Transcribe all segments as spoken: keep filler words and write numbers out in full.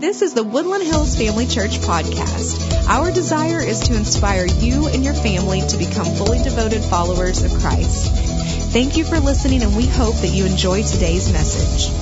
This is the Woodland Hills Family Church podcast. Our desire is to inspire you and your family to become fully devoted followers of Christ. Thank you for listening, and we hope that you enjoy today's message.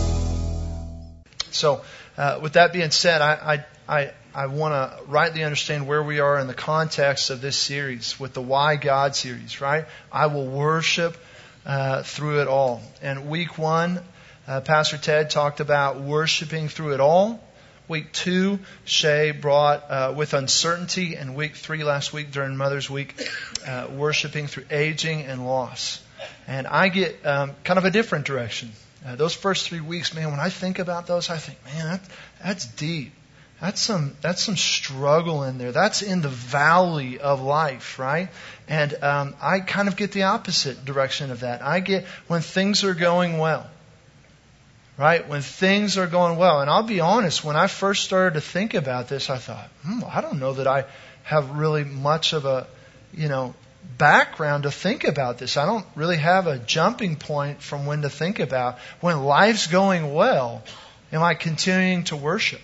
So, uh, with that being said, I I I, I want to rightly understand where we are in the context of this series, with the Why God series, right? I will worship uh, through it all. And week one, uh, Pastor Ted talked about worshiping through it all. Week two, Shay brought uh, with uncertainty, and week three last week during Mother's Week, uh, worshiping through aging and loss. And I get um, kind of a different direction. Uh, those first three weeks, man, when I think about those, I think, man, that, that's deep. That's some that's some struggle in there. That's in the valley of life, right? And um, I kind of get the opposite direction of that. I get when things are going well. Right? When things are going well. And I'll be honest, when I first started to think about this, I thought, hmm, I don't know that I have really much of a, you know, background to think about this. I don't really have a jumping point from when to think about. When life's going well, am I continuing to worship?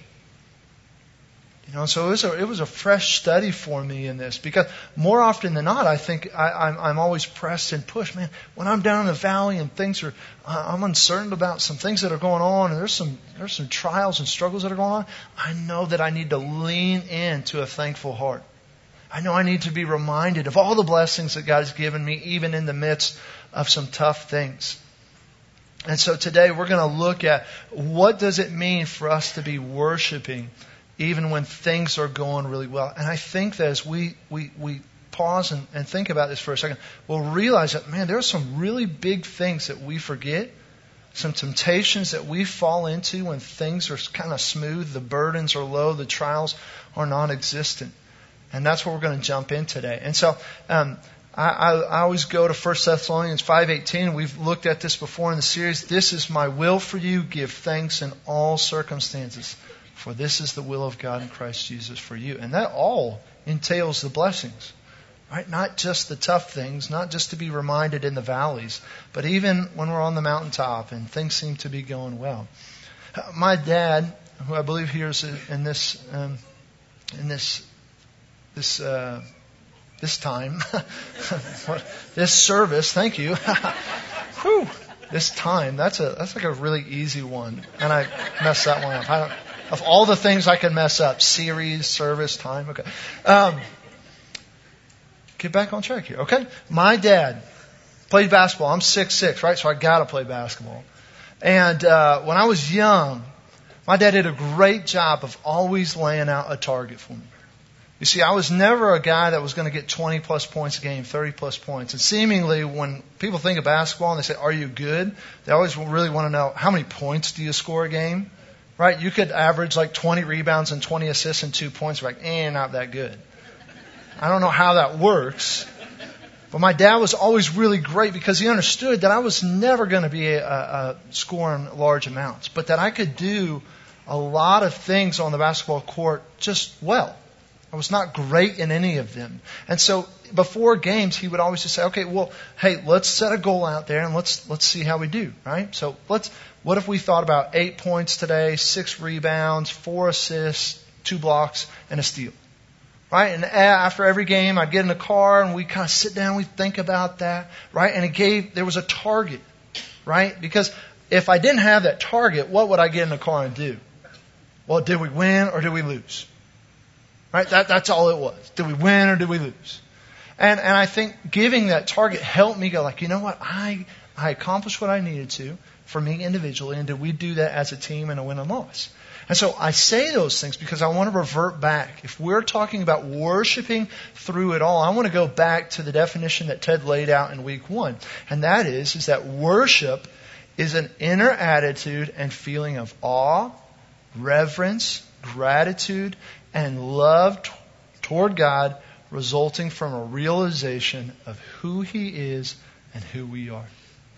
You know, so it was a, it was a fresh study for me in this, because more often than not, I think I, I'm, I'm always pressed and pushed. Man, when I'm down in the valley and things are, I'm uncertain about some things that are going on, and there's some there's some trials and struggles that are going on. I know that I need to lean into a thankful heart. I know I need to be reminded of all the blessings that God has given me, even in the midst of some tough things. And so today we're going to look at what does it mean for us to be worshiping even when things are going really well. And I think that as we, we, we pause and, and think about this for a second, we'll realize that, man, there are some really big things that we forget, some temptations that we fall into when things are kind of smooth, the burdens are low, the trials are non-existent. And that's what we're going to jump in today. And so um, I, I, I always go to First Thessalonians five eighteen. We've looked at this before in the series. This is my will for you. Give thanks in all circumstances, for this is the will of God in Christ Jesus for you. And that all entails the blessings, right? Not just the tough things, not just to be reminded in the valleys, but even when we're on the mountaintop and things seem to be going well. My dad, who I believe here is in this um, in this this uh, this time, this service, thank you. Whew, this time, that's a that's like a really easy one, and I messed that one up. I don't. Of all the things I can mess up, series, service, time, okay. Um, get back on track here, okay? My dad played basketball. I'm six foot six, right? So I got to play basketball. And uh, when I was young, my dad did a great job of always laying out a target for me. You see, I was never a guy that was going to get twenty plus points a game, thirty plus points. And seemingly, when people think of basketball and they say, are you good? They always really want to know, how many points do you score a game? Right? You could average like twenty rebounds and twenty assists and two points. Like, eh, not that good. I don't know how that works. But my dad was always really great because he understood that I was never going to be a, a, a scoring large amounts, but that I could do a lot of things on the basketball court just well. I was not great in any of them. And so before games, he would always just say, okay, well, hey, let's set a goal out there and let's let's see how we do, right? So let's what if we thought about eight points today, six rebounds, four assists, two blocks, and a steal, right? And after every game, I'd get in the car and we kind of sit down, we think about that, right? And it gave, there was a target, right? Because if I didn't have that target, what would I get in the car and do? Well, did we win or did we lose? Right? That, that's all it was. Did we win or did we lose? And and I think giving that target helped me go like, you know what? I I accomplished what I needed to for me individually, and did we do that as a team in a win and loss? And so I say those things because I want to revert back. If we're talking about worshiping through it all, I want to go back to the definition that Ted laid out in week one. And that is, is that worship is an inner attitude and feeling of awe, reverence, gratitude, and love t- toward God, resulting from a realization of who He is and who we are.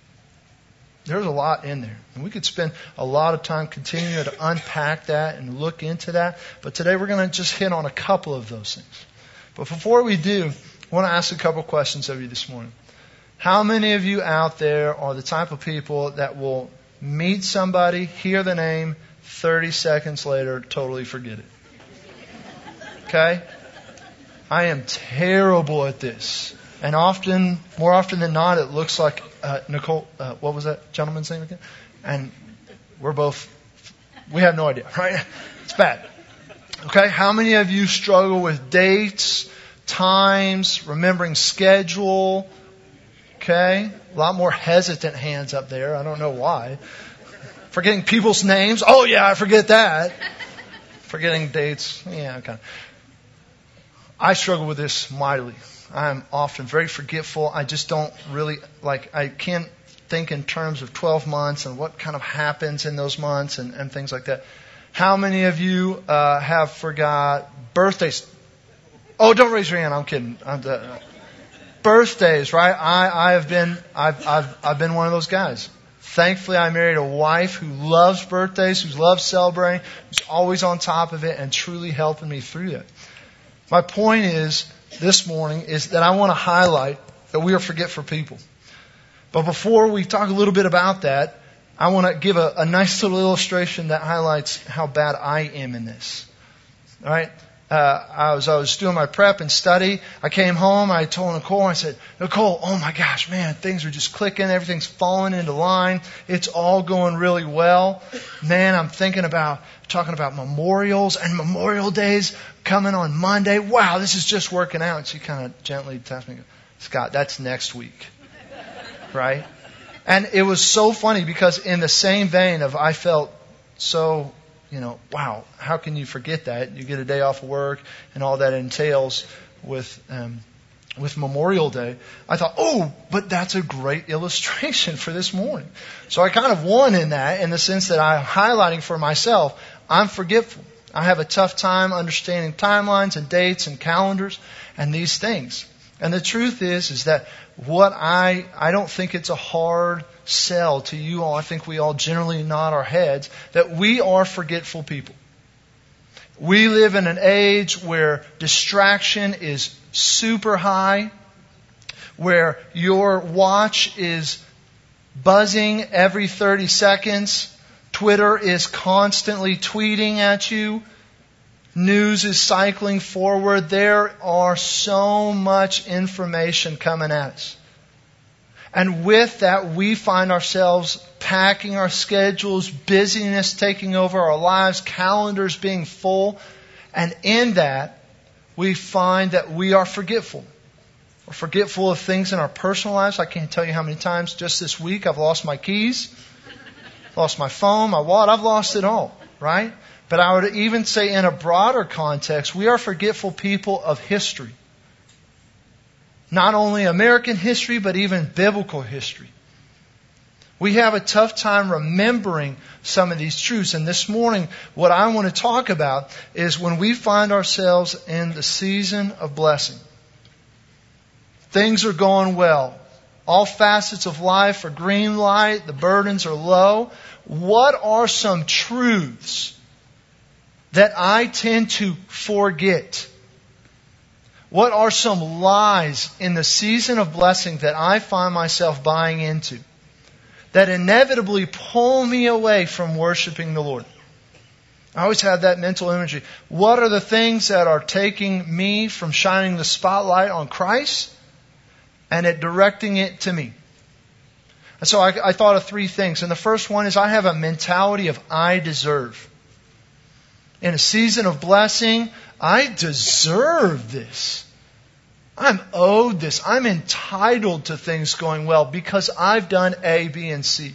There's a lot in there. And we could spend a lot of time continuing to unpack that and look into that. But today we're going to just hit on a couple of those things. But before we do, I want to ask a couple questions of you this morning. How many of you out there are the type of people that will meet somebody, hear the name, thirty seconds later, totally forget it. Okay? I am terrible at this. And often, more often than not, it looks like uh, Nicole, uh, what was that gentleman's name again? And we're both, we have no idea, right? It's bad. Okay? How many of you struggle with dates, times, remembering schedule? Okay? A lot more hesitant hands up there. I don't know why. Forgetting people's names. Oh, yeah, I forget that. Forgetting dates. Yeah, okay. I struggle with this mightily. I'm often very forgetful. I just don't really, like, I can't think in terms of twelve months and what kind of happens in those months and, and things like that. How many of you uh, have forgot birthdays? Oh, don't raise your hand. I'm kidding. I'm the, birthdays, right? I, I have been, I've, I've, I've been one of those guys. Thankfully, I married a wife who loves birthdays, who loves celebrating, who's always on top of it and truly helping me through that. My point is, this morning, is that I want to highlight that we are forgetful people. But before we talk a little bit about that, I want to give a, a nice little illustration that highlights how bad I am in this. All right? Uh, I was, I was doing my prep and study. I came home. I told Nicole, I said, Nicole, oh my gosh, man, things are just clicking. Everything's falling into line. It's all going really well. Man, I'm thinking about, talking about memorials and Memorial Days coming on Monday. Wow, this is just working out. And she kind of gently tapped me, Scott, that's next week. Right? And it was so funny because in the same vein of I felt so, you know, wow, how can you forget that? You get a day off of work and all that entails with um, with Memorial Day. I thought, oh, but that's a great illustration for this morning. So I kind of won in that in the sense that I'm highlighting for myself, I'm forgetful. I have a tough time understanding timelines and dates and calendars and these things. And the truth is, is that what I, I don't think it's a hard sell to you all. I think we all generally nod our heads that we are forgetful people. We live in an age where distraction is super high, where your watch is buzzing every thirty seconds. Twitter is constantly tweeting at you. News is cycling forward. There are so much information coming at us. And with that, we find ourselves packing our schedules, busyness taking over our lives, calendars being full. And in that, we find that we are forgetful. We're forgetful of things in our personal lives. I can't tell you how many times just this week I've lost my keys, lost my phone, my wallet. I've lost it all, right? But I would even say in a broader context, we are forgetful people of history. Not only American history, but even biblical history. We have a tough time remembering some of these truths. And this morning, what I want to talk about is when we find ourselves in the season of blessing. Things are going well. All facets of life are green light. The burdens are low. What are some truths that I tend to forget? What are some lies in the season of blessing that I find myself buying into that inevitably pull me away from worshiping the Lord? I always have that mental imagery. What are the things that are taking me from shining the spotlight on Christ and it directing it to me? And so I, I thought of three things. And the first one is I have a mentality of I deserve. In a season of blessing, I deserve this. I'm owed this. I'm entitled to things going well because I've done A, B, and C.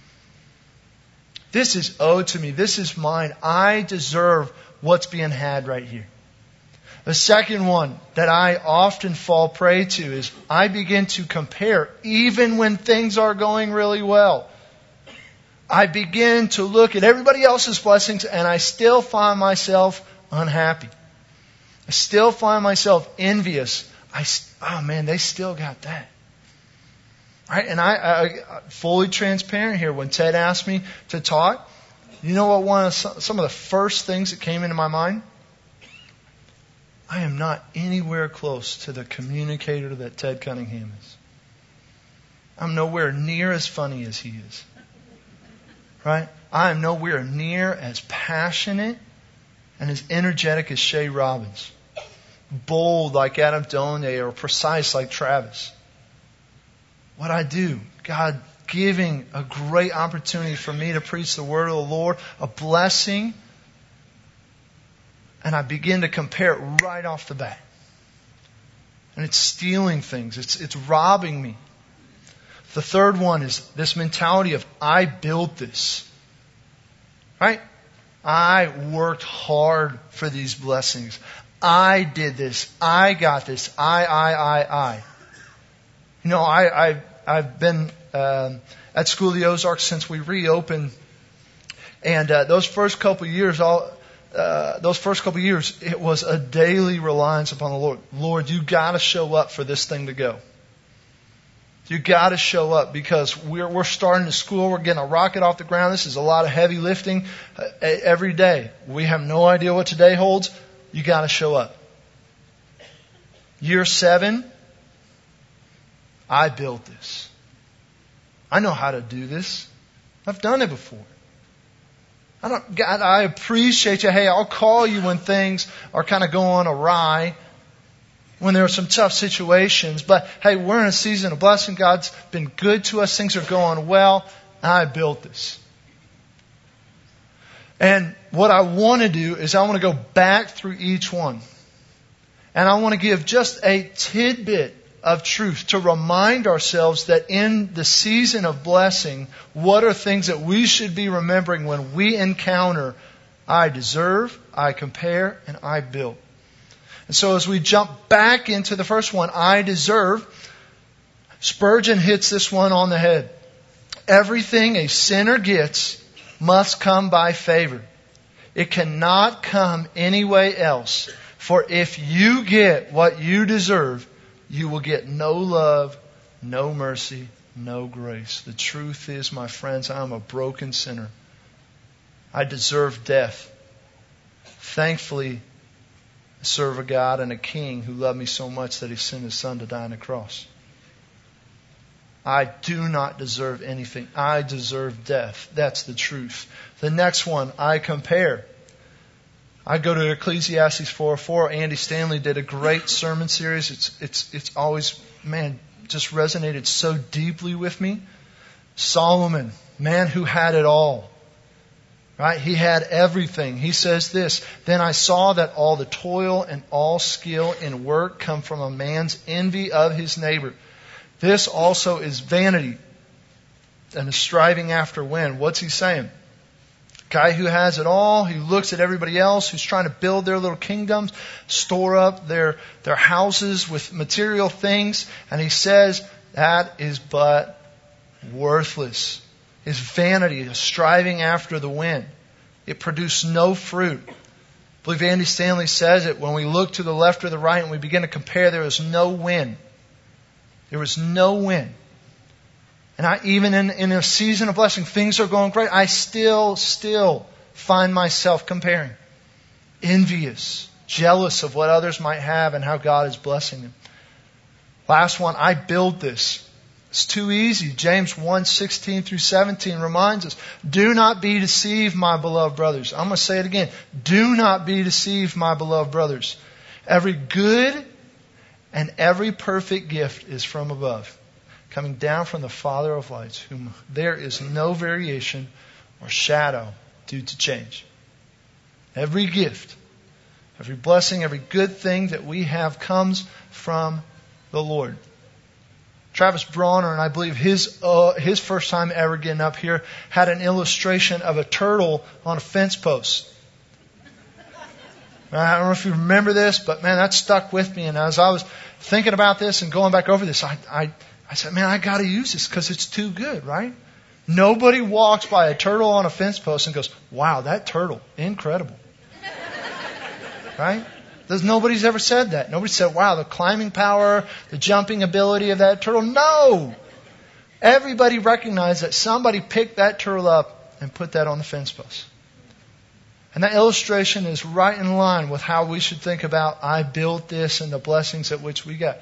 This is owed to me. This is mine. I deserve what's being had right here. The second one that I often fall prey to is I begin to compare even when things are going really well. I begin to look at everybody else's blessings and I still find myself unhappy. I still find myself envious. I, oh man, they still got that. Right? And I, I fully transparent here. When Ted asked me to talk, you know what? One of some of the first things that came into my mind. I am not anywhere close to the communicator that Ted Cunningham is. I'm nowhere near as funny as he is. Right? I am nowhere near as passionate and as energetic as Shay Robbins. Bold like Adam Donye or precise like Travis. What I do, God giving a great opportunity for me to preach the word of the Lord, a blessing, and I begin to compare it right off the bat. And it's stealing things. It's, it's robbing me. The third one is this mentality of, I built this. Right? I worked hard for these blessings. I did this. I got this. I, I, I, I. You know, I, I, I've been um, at School of the Ozarks since we reopened. And uh, those first couple of years, all, uh, those first couple of years, it was a daily reliance upon the Lord. Lord, you got to show up for this thing to go. You got to show up because we're we're starting the school. We're getting a rocket off the ground. This is a lot of heavy lifting uh, every day. We have no idea what today holds. You got to show up. Year seven, I built this. I know how to do this. I've done it before. I don't, God, I appreciate you. Hey, I'll call you when things are kind of going awry, when there are some tough situations. But hey, we're in a season of blessing. God's been good to us. Things are going well. I built this. And what I want to do is I want to go back through each one. And I want to give just a tidbit of truth to remind ourselves that in the season of blessing, what are things that we should be remembering when we encounter I deserve, I compare, and I build. And so as we jump back into the first one, I deserve, Spurgeon hits this one on the head. Everything a sinner gets must come by favor. It cannot come any way else. For if you get what you deserve, you will get no love, no mercy, no grace. The truth is, my friends, I'm a broken sinner. I deserve death. Thankfully, I serve a God and a King who loved me so much that He sent His Son to die on the cross. I do not deserve anything. I deserve death. That's the truth. The next one, I compare. I go to Ecclesiastes four four. Andy Stanley did a great sermon series. It's it's it's always, man, just resonated so deeply with me. Solomon, man who had it all. Right? He had everything. He says this, then I saw that all the toil and all skill in work come from a man's envy of his neighbor. This also is vanity and is striving after wind. What's he saying? Guy who has it all, he looks at everybody else who's trying to build their little kingdoms, store up their, their houses with material things, and he says that is but worthless. It's vanity, it's striving after the wind. It produced no fruit. I believe Andy Stanley says it, when we look to the left or the right and we begin to compare, there is no win. There was no win. And I, even in, in a season of blessing, things are going great. I still, still find myself comparing. Envious, jealous of what others might have and how God is blessing them. Last one, I build this. It's too easy. James one sixteen through seventeen reminds us, do not be deceived, my beloved brothers. I'm going to say it again. Do not be deceived, my beloved brothers. Every good and every perfect gift is from above, coming down from the Father of lights, whom there is no variation or shadow due to change. Every gift, every blessing, every good thing that we have comes from the Lord. Travis Bronner, and I believe his uh, his first time ever getting up here, had an illustration of a turtle on a fence post. I don't know if you remember this, but man, that stuck with me. And as I was thinking about this and going back over this, I I, I said, man, I got to use this because it's too good, right? Nobody walks by a turtle on a fence post and goes, wow, that turtle, incredible. Right? There's, nobody's ever said that. Nobody said, wow, the climbing power, the jumping ability of that turtle. No! Everybody recognized that somebody picked that turtle up and put that on the fence post. And that illustration is right in line with how we should think about I built this and the blessings at which we got.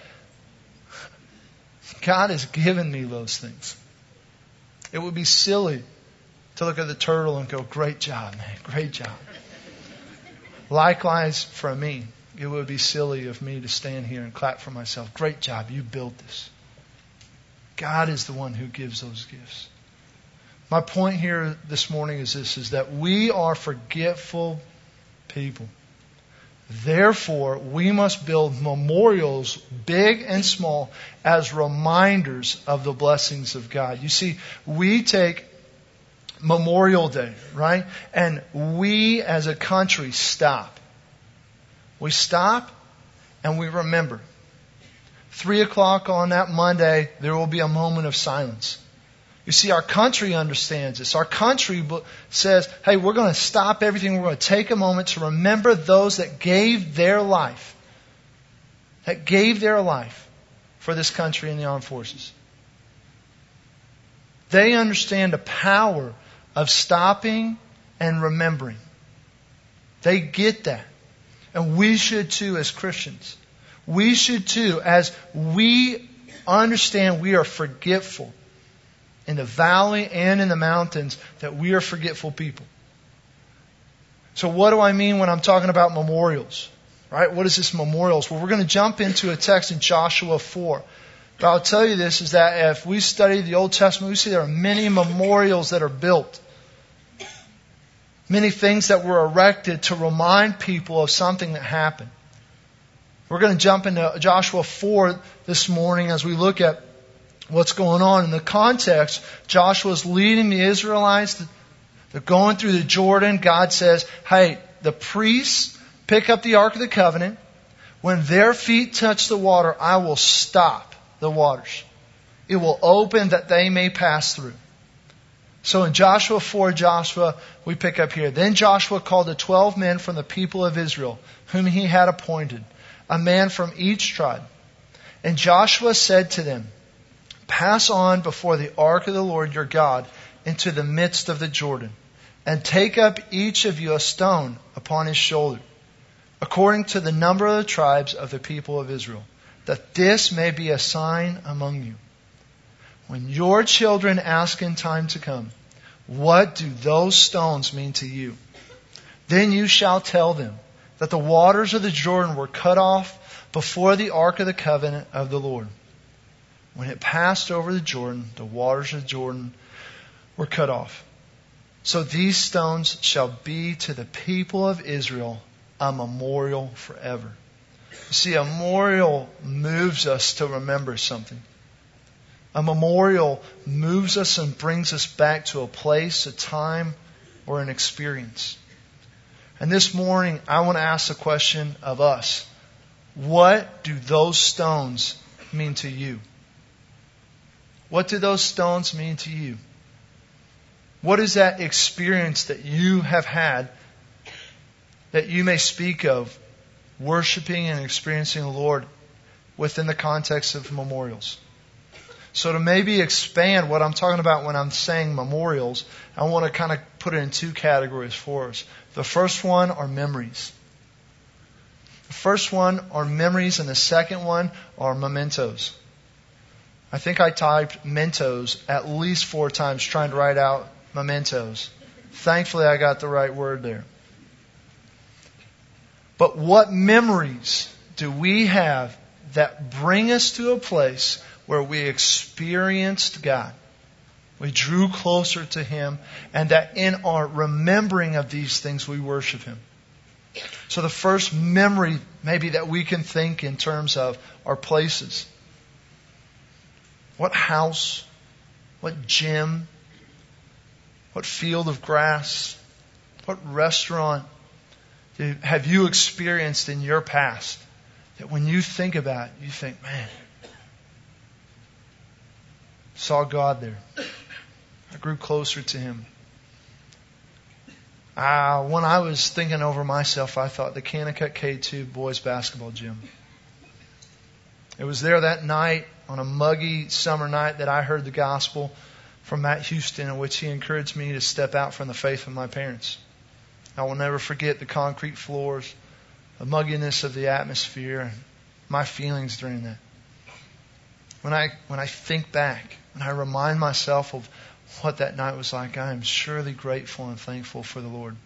God has given me those things. It would be silly to look at the turtle and go, great job, man, great job. Likewise for me, it would be silly of me to stand here and clap for myself. Great job, you built this. God is the one who gives those gifts. My point here this morning is this, is that we are forgetful people. Therefore, we must build memorials, big and small, as reminders of the blessings of God. You see, we take Memorial Day, right? And we as a country stop. We stop and we remember. Three o'clock on that Monday, there will be a moment of silence. You see, our country understands this. Our country says, hey, we're going to stop everything. We're going to take a moment to remember those that gave their life, that gave their life for this country and the armed forces. They understand the power of stopping and remembering. They get that. And we should too as Christians. We should too, as we understand we are forgetful in the valley and in the mountains, that we are forgetful people. So what do I mean when I'm talking about memorials? Right? What is this memorials? Well, we're going to jump into a text in Joshua four. But I'll tell you this, is that if we study the Old Testament, we see there are many memorials that are built. Many things that were erected to remind people of something that happened. We're going to jump into Joshua four this morning as we look at what's going on. In the context, Joshua's leading the Israelites. They're going through the Jordan. God says, hey, the priests pick up the Ark of the Covenant. When their feet touch the water, I will stop the waters. It will open that they may pass through. So in Joshua four, Joshua, we pick up here. Then Joshua called the twelve men from the people of Israel, whom he had appointed, a man from each tribe. And Joshua said to them, pass on before the ark of the Lord your God into the midst of the Jordan, and take up each of you a stone upon his shoulder, according to the number of the tribes of the people of Israel, that this may be a sign among you. When your children ask in time to come, what do those stones mean to you? Then you shall tell them that the waters of the Jordan were cut off before the ark of the covenant of the Lord. When it passed over the Jordan, the waters of Jordan were cut off. So these stones shall be to the people of Israel a memorial forever. You see, a memorial moves us to remember something. A memorial moves us and brings us back to a place, a time, or an experience. And this morning, I want to ask the question of us. What do those stones mean to you? What do those stones mean to you? What is that experience that you have had that you may speak of worshiping and experiencing the Lord within the context of memorials? So to maybe expand what I'm talking about when I'm saying memorials, I want to kind of put it in two categories for us. The first one are memories. The first one are memories, and the second one are mementos. I think I typed mentos at least four times trying to write out mementos. Thankfully, I got the right word there. But what memories do we have that bring us to a place where we experienced God? We drew closer to Him, and that in our remembering of these things, we worship Him. So the first memory maybe that we can think in terms of are places. What house? What gym? What field of grass? What restaurant have you experienced in your past that when you think about it, you think, man, saw God there. I grew closer to Him. Uh, when I was thinking over myself, I thought the Kanakuk K two boys basketball gym. It was there that night on a muggy summer night that I heard the gospel from Matt Houston, in which he encouraged me to step out from the faith of my parents. I will never forget the concrete floors, the mugginess of the atmosphere, and my feelings during that. When I when I think back, and I remind myself of what that night was like, I am surely grateful and thankful for the Lord.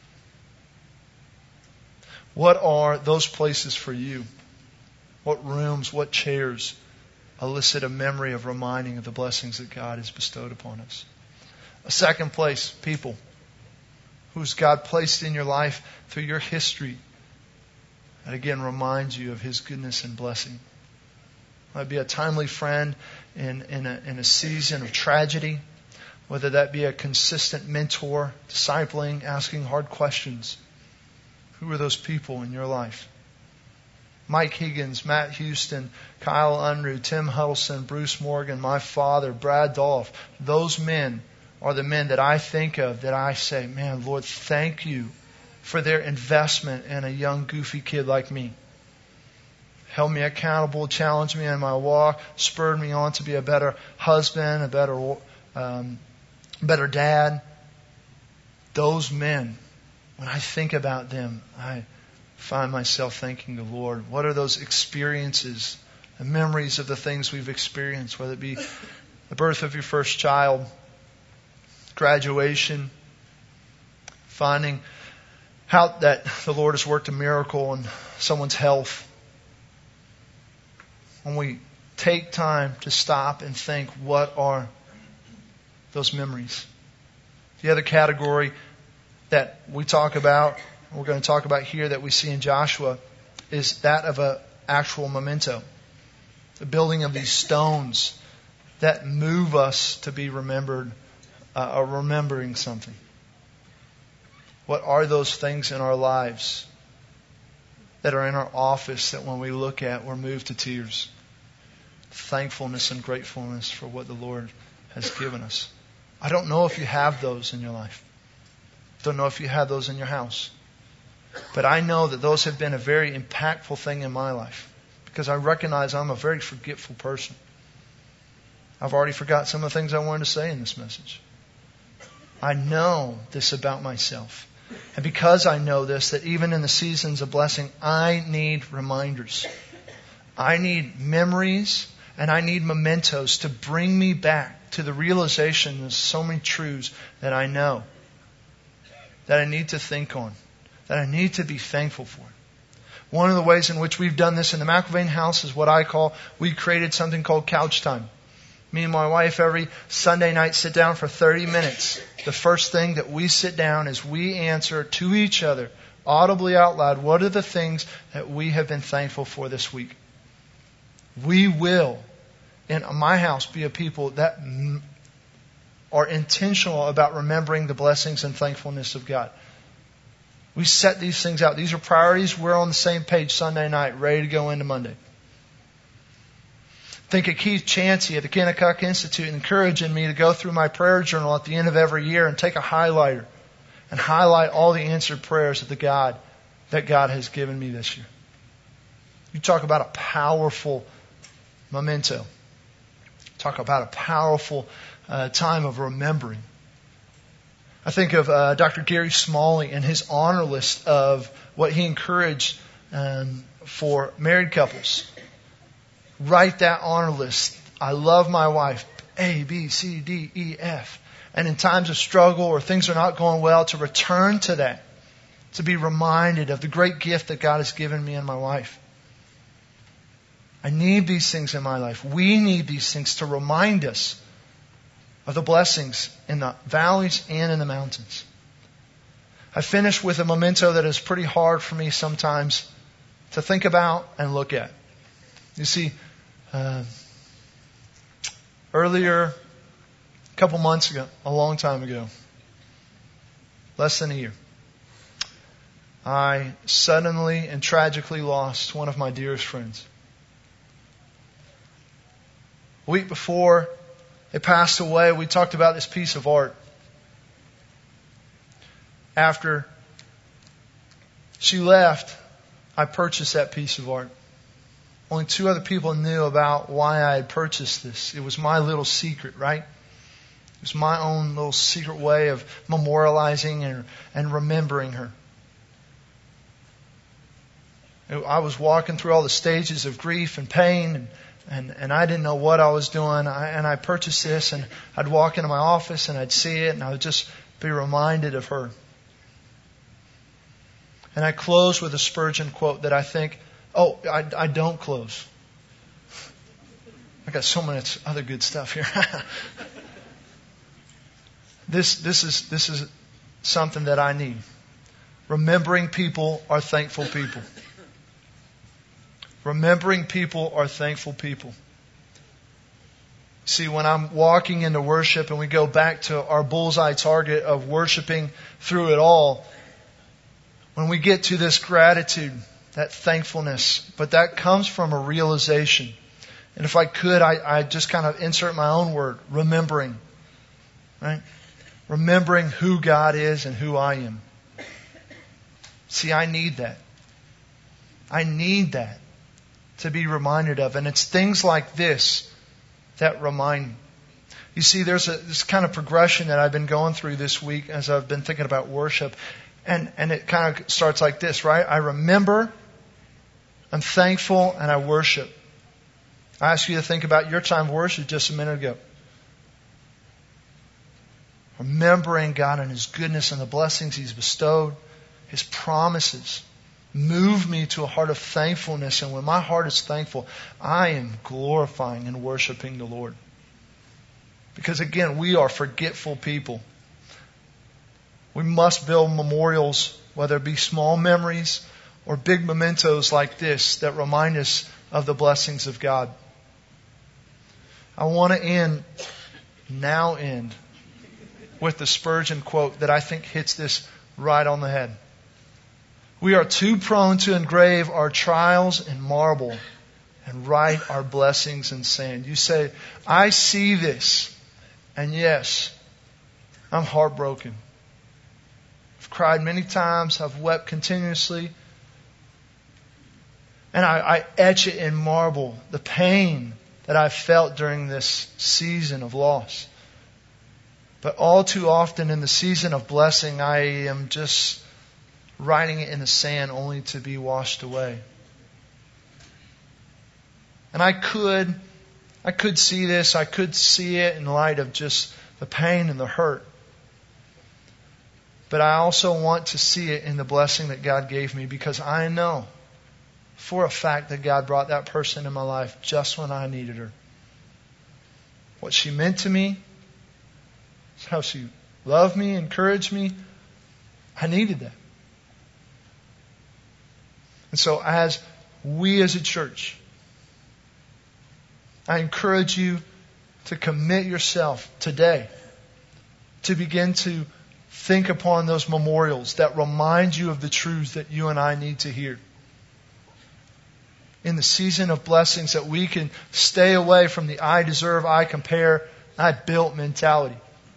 What are those places for you? What rooms, what chairs elicit a memory of reminding of the blessings that God has bestowed upon us? A second place, people. Who's God placed in your life through your history that again reminds you of His goodness and blessing? Might be a timely friend in, in, a, in a season of tragedy, whether that be a consistent mentor, discipling, asking hard questions. Who are those people in your life? Mike Higgins, Matt Houston, Kyle Unruh, Tim Huddleston, Bruce Morgan, my father, Brad Dolph. Those men are the men that I think of that I say, man, Lord, thank you for their investment in a young, goofy kid like me. Held me accountable, challenged me in my walk, spurred me on to be a better husband, a better, um, better dad. Those men, when I think about them, I find myself thanking the Lord. What are those experiences, the memories of the things we've experienced, whether it be the birth of your first child, graduation, finding out that the Lord has worked a miracle in someone's health. When we take time to stop and think, what are those memories? The other category that we talk about, we're going to talk about here that we see in Joshua, is that of an actual memento. The building of these stones that move us to be remembered, uh, or remembering something. What are those things in our lives that are in our office that when we look at, we're moved to tears? Thankfulness and gratefulness for what the Lord has given us. I don't know if you have those in your life. Don't know if you have those in your house. But I know that those have been a very impactful thing in my life because I recognize I'm a very forgetful person. I've already forgot some of the things I wanted to say in this message. I know this about myself. And because I know this, that even in the seasons of blessing, I need reminders. I need memories and I need mementos to bring me back to the realization of so many truths that I know, that I need to think on, that I need to be thankful for. One of the ways in which we've done this in the McIlvain house is what I call, we created something called couch time. Me and my wife every Sunday night sit down for thirty minutes. The first thing that we sit down is we answer to each other, audibly out loud, what are the things that we have been thankful for this week? We will, in my house, be a people that are intentional about remembering the blessings and thankfulness of God. We set these things out. These are priorities. We're on the same page Sunday night, ready to go into Monday. Think of Keith Chansey at the Kennecott Institute encouraging me to go through my prayer journal at the end of every year and take a highlighter and highlight all the answered prayers of the God that God has given me this year. You talk about a powerful memento. Talk about a powerful uh, time of remembering. I think of uh, Doctor Gary Smalley and his honor list of what he encouraged um, for married couples. Write that honor list. I love my wife. A, B, C, D, E, F. And in times of struggle or things are not going well, to return to that. To be reminded of the great gift that God has given me and my wife. I need these things in my life. We need these things to remind us of the blessings in the valleys and in the mountains. I finish with a memento that is pretty hard for me sometimes to think about and look at. You see, uh, earlier, a couple months ago, a long time ago, less than a year, I suddenly and tragically lost one of my dearest friends. A week before they passed away, we talked about this piece of art. After she left, I purchased that piece of art. Only two other people knew about why I had purchased this. It was my little secret, right? It was my own little secret way of memorializing and, and remembering her. I was walking through all the stages of grief and pain and And, and I didn't know what I was doing. I, and I purchased this, and I'd walk into my office and I'd see it, and I would just be reminded of her. And I close with a Spurgeon quote that I think, oh, I, I don't close. I got so much other good stuff here. this, this is, this is something that I need. Remembering people are thankful people. Remembering people are thankful people. See, when I'm walking into worship and we go back to our bullseye target of worshiping through it all, when we get to this gratitude, that thankfulness, but that comes from a realization. And if I could, I, I just kind of insert my own word, remembering. Right? Remembering who God is and who I am. See, I need that. I need that to be reminded of. And it's things like this that remind me. You see, there's a this kind of progression that I've been going through this week as I've been thinking about worship. And, and it kind of starts like this, right? I remember, I'm thankful, and I worship. I asked you to think about your time of worship just a minute ago. Remembering God and His goodness and the blessings He's bestowed, His promises. Move me to a heart of thankfulness. And when my heart is thankful, I am glorifying and worshiping the Lord. Because again, we are forgetful people. We must build memorials, whether it be small memories or big mementos like this that remind us of the blessings of God. I want to end, now end, with the Spurgeon quote that I think hits this right on the head. We are too prone to engrave our trials in marble and write our blessings in sand. You say, I see this, and yes, I'm heartbroken. I've cried many times, I've wept continuously, and I, I etch it in marble, the pain that I've felt during this season of loss. But all too often in the season of blessing, I am just writing it in the sand only to be washed away. And I could, I could see this, I could see it in light of just the pain and the hurt. But I also want to see it in the blessing that God gave me, because I know for a fact that God brought that person in my life just when I needed her. What she meant to me, how she loved me, encouraged me, I needed that. And so as we as a church, I encourage you to commit yourself today to begin to think upon those memorials that remind you of the truths that you and I need to hear. In the season of blessings, that we can stay away from the I deserve, I compare, I built mentality.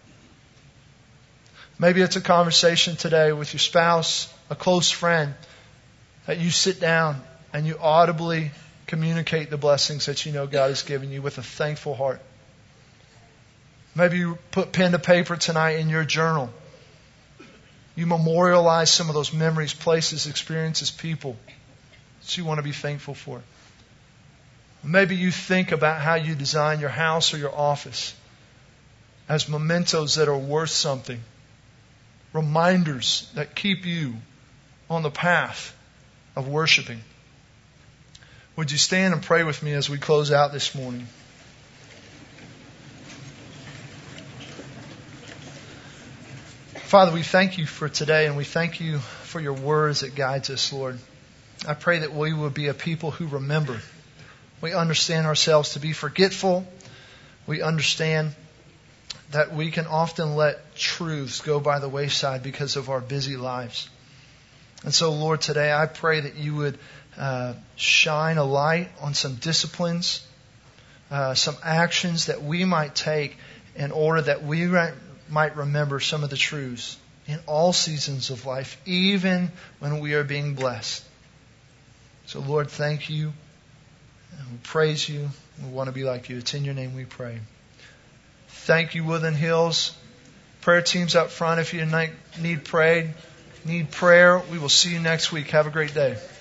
Maybe it's a conversation today with your spouse, a close friend, that you sit down and you audibly communicate the blessings that you know God has given you with a thankful heart. Maybe you put pen to paper tonight in your journal. You memorialize some of those memories, places, experiences, people that you want to be thankful for. Maybe you think about how you design your house or your office as mementos that are worth something. Reminders that keep you on the path of worshiping. Would you stand and pray with me as we close out this morning? Father, we thank you for today, and we thank you for your words that guides us, Lord. I pray that we will be a people who remember. We understand ourselves to be forgetful. We understand that we can often let truths go by the wayside because of our busy lives. And so, Lord, today I pray that you would uh, shine a light on some disciplines, uh, some actions that we might take in order that we might might remember some of the truths in all seasons of life, even when we are being blessed. So, Lord, thank you. And we praise you. We want to be like you. It's in your name we pray. Thank you, Woodland Hills. Prayer teams up front if you need prayed, need prayer. We will see you next week. Have a great day.